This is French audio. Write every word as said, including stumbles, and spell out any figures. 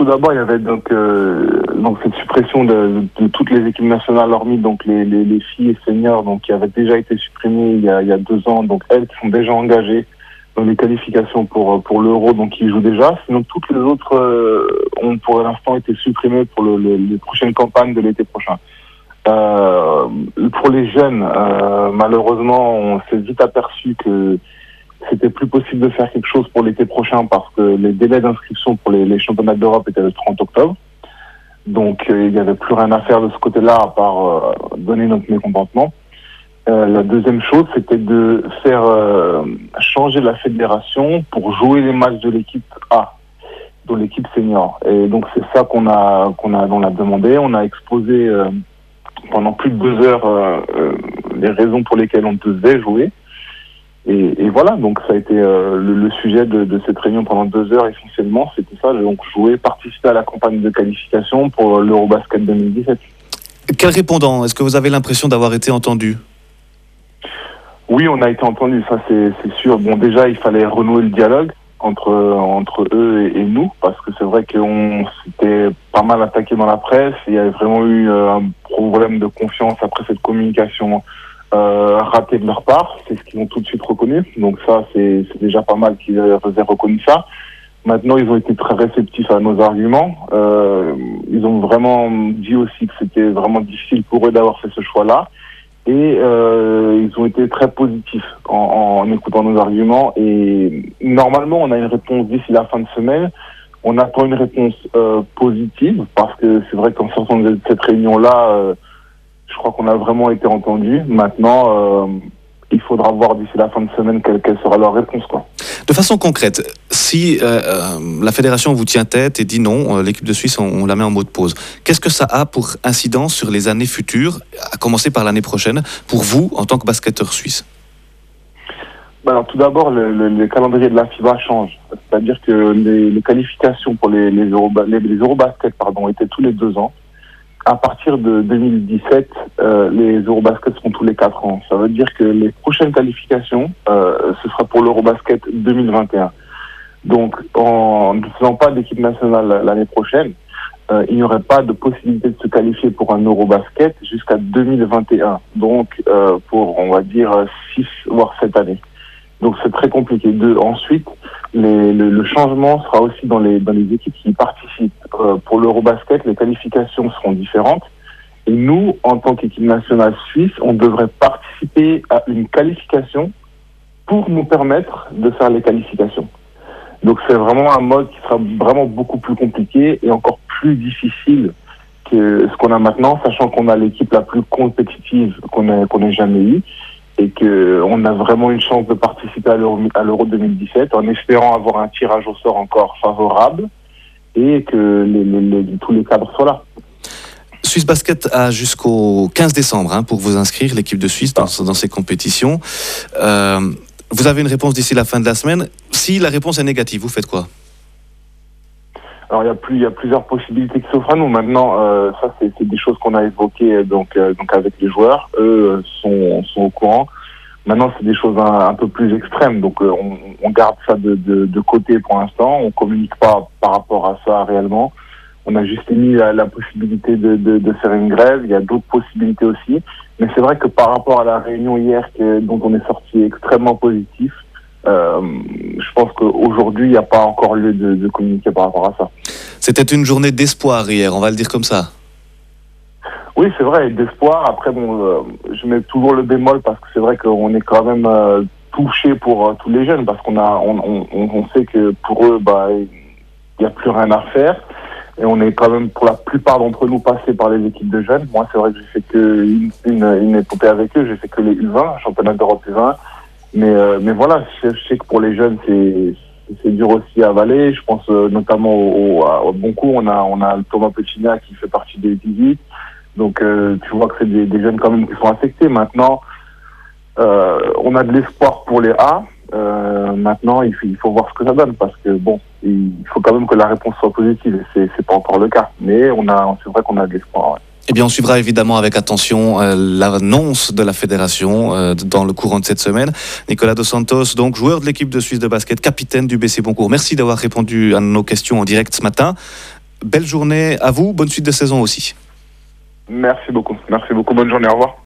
tout d'abord, il y avait donc, euh, donc cette suppression de, de toutes les équipes nationales, hormis donc les, les, les filles et seniors, donc qui avaient déjà été supprimées il y a, il y a deux ans. Donc elles qui sont déjà engagées dans les qualifications pour pour l'Euro, donc qui jouent déjà. Sinon, toutes les autres euh, ont pour l'instant été supprimées pour le, le, les prochaines campagnes de l'été prochain. Euh, pour les jeunes, euh, malheureusement, on s'est vite aperçu que c'était plus possible de faire quelque chose pour l'été prochain parce que les délais d'inscription pour les, les championnats d'Europe étaient le trente octobre. Donc euh, il n'y avait plus rien à faire de ce côté-là à part euh, donner notre mécontentement. Euh, la deuxième chose, c'était de faire euh, changer la fédération pour jouer les matchs de l'équipe A, de l'équipe senior. Et donc c'est ça qu'on a qu'on a on a demandé. On a exposé euh, pendant plus de deux heures euh, euh, les raisons pour lesquelles on devait jouer. Et, et voilà, donc ça a été euh, le, le sujet de, de cette réunion pendant deux heures essentiellement, c'était ça, donc jouer, participer à la campagne de qualification pour l'Eurobasket deux mille dix-sept. Quel répondant? Est-ce que vous avez l'impression d'avoir été entendu? Oui, on a été entendu, ça c'est, c'est sûr. Bon, déjà, il fallait renouer le dialogue entre entre eux et, et nous, parce que c'est vrai qu'on s'était pas mal attaqué dans la presse, il y avait vraiment eu euh, un problème de confiance après cette communication Euh, raté de leur part, c'est ce qu'ils ont tout de suite reconnu. Donc ça, c'est, c'est déjà pas mal qu'ils aient reconnu ça. Maintenant, ils ont été très réceptifs à nos arguments. Euh, ils ont vraiment dit aussi que c'était vraiment difficile pour eux d'avoir fait ce choix-là. Et euh, ils ont été très positifs en, en écoutant nos arguments. Et normalement, on a une réponse d'ici la fin de semaine. On attend une réponse euh, positive parce que c'est vrai qu'en sortant de cette réunion-là, euh, je crois qu'on a vraiment été entendu. Maintenant, euh, il faudra voir d'ici la fin de semaine quelle, quelle sera leur réponse, quoi. De façon concrète, si euh, euh, la fédération vous tient tête et dit non, euh, l'équipe de Suisse, on, on la met en mode pause, qu'est-ce que ça a pour incidence sur les années futures, à commencer par l'année prochaine, pour vous en tant que basketteur suisse? Ben alors, tout d'abord, le, le, le calendrier de la FIBA change. C'est-à-dire que les, les qualifications pour les, les, Euro, les, les Eurobasket pardon, étaient tous les deux ans. À partir de deux mille dix-sept, euh, les Eurobasket seront tous les quatre ans. Ça veut dire que les prochaines qualifications, euh, ce sera pour l'Eurobasket deux mille vingt et un. Donc, en ne faisant pas d'équipe nationale l'année prochaine, euh, il n'y aurait pas de possibilité de se qualifier pour un Eurobasket jusqu'à deux mille vingt et un. Donc, euh, pour, on va dire, six voire sept années. Donc, c'est très compliqué. De, ensuite, les, le, le changement sera aussi dans les, dans les équipes qui y participent. Euh, pour l'Eurobasket, les qualifications seront différentes. Et nous, en tant qu'équipe nationale suisse, on devrait participer à une qualification pour nous permettre de faire les qualifications. Donc, c'est vraiment un mode qui sera vraiment beaucoup plus compliqué et encore plus difficile que ce qu'on a maintenant, sachant qu'on a l'équipe la plus compétitive qu'on ait, qu'on ait jamais eue. Et qu'on a vraiment une chance de participer à l'Euro, à l'Euro deux mille dix-sept en espérant avoir un tirage au sort encore favorable et que les, les, les, tous les cadres soient là. Suisse Basket a jusqu'au quinze décembre hein, pour vous inscrire, l'équipe de Suisse, dans, dans ces compétitions. Euh, vous avez une réponse d'ici la fin de la semaine. Si la réponse est négative, vous faites quoi? Alors il y a plus, il y a plusieurs possibilités qui s'offrent à nous. Maintenant, euh, ça c'est, c'est des choses qu'on a évoquées donc euh, donc avec les joueurs. Eux sont sont au courant. Maintenant, c'est des choses un, un peu plus extrêmes. Donc euh, on, on garde ça de, de de côté pour l'instant. On communique pas par rapport à ça réellement. On a juste émis la, la possibilité de, de de faire une grève. Il y a d'autres possibilités aussi. Mais c'est vrai que par rapport à la réunion hier que, dont on est sorti extrêmement positif. Euh, je pense qu'aujourd'hui, il n'y a pas encore lieu de, de communiquer par rapport à ça. C'était une journée d'espoir hier, on va le dire comme ça. Oui, c'est vrai, d'espoir. Après, bon, euh, je mets toujours le bémol parce que c'est vrai qu'on est quand même euh, touché pour euh, tous les jeunes parce qu'on a, on, on, on sait que pour eux, bah, il n'y a plus rien à faire. Et on est quand même, pour la plupart d'entre nous, passés par les équipes de jeunes. Moi, c'est vrai que j'ai fait que une, une, une épopée avec eux. J'ai fait que les U vingt, championnat d'Europe U vingt. Mais, euh, mais voilà, je, je sais que pour les jeunes, c'est, c'est dur aussi à avaler. Je pense euh, notamment au, au, au Boncourt, on a, on a Thomas Pecina qui fait partie des dix-huit. Donc euh, tu vois que c'est des, des jeunes quand même qui sont affectés. Maintenant, euh, on a de l'espoir pour les A. Euh, maintenant, il faut, il faut voir ce que ça donne parce que bon, il faut quand même que la réponse soit positive. Et c'est, c'est pas encore le cas. Mais on a, c'est vrai qu'on a de l'espoir. Ouais. Eh bien, on suivra évidemment avec attention euh, l'annonce de la fédération euh, dans le courant de cette semaine. Nicolas Dos Santos, donc joueur de l'équipe de Suisse de basket, capitaine du B C Boncourt. Merci d'avoir répondu à nos questions en direct ce matin. belle journée à vous, bonne suite de saison aussi. Merci beaucoup. Merci beaucoup. Bonne journée. Au revoir.